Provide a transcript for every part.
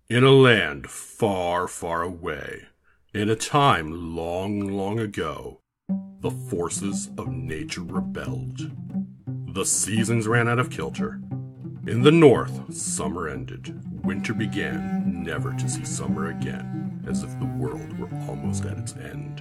In a land far, far away, in a time long, long ago, the forces of nature rebelled. The seasons ran out of kilter. In the north, summer ended. Winter began, never to see summer again, as if the world were almost at its end.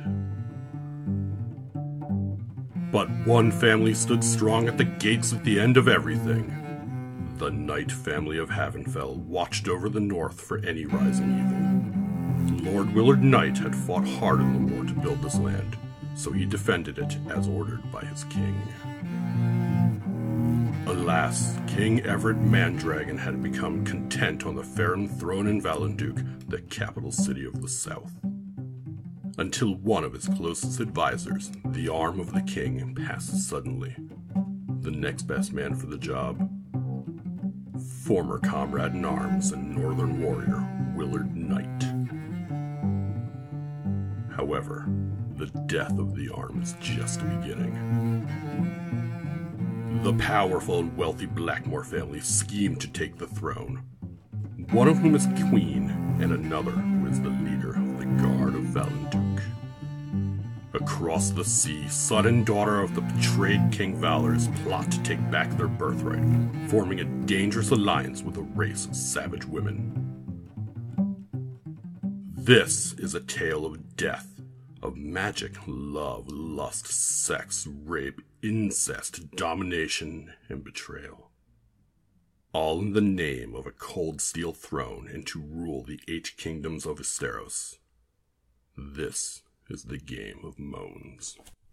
But one family stood strong at the gates at the end of everything. The Knight family of Havenfell watched over the north for any rising evil. Lord Willard Knight had fought hard in the war to build this land, so he defended it as ordered by his king. Alas, King Everett Mandragon had become content on the Faron throne in Valenduke, the capital city of the south. Until one of his closest advisors, the arm of the king, passed suddenly. The next best man for the job, former comrade in arms and northern warrior, Willard Knight. However, the death of the arm is just beginning. The powerful and wealthy Blackmore family schemed to take the throne, one of whom is queen, and another who is the leader of the Guard of Valenduke. Across the sea, son and daughter of the betrayed King Valor's plot to take back their birthright, forming a dangerous alliance with a race of savage women. This is a tale of death, of magic, love, lust, sex, rape, incest, domination, and betrayal. All in the name of a cold steel throne and to rule the 8 kingdoms of Esteros. This is the Game of Moans.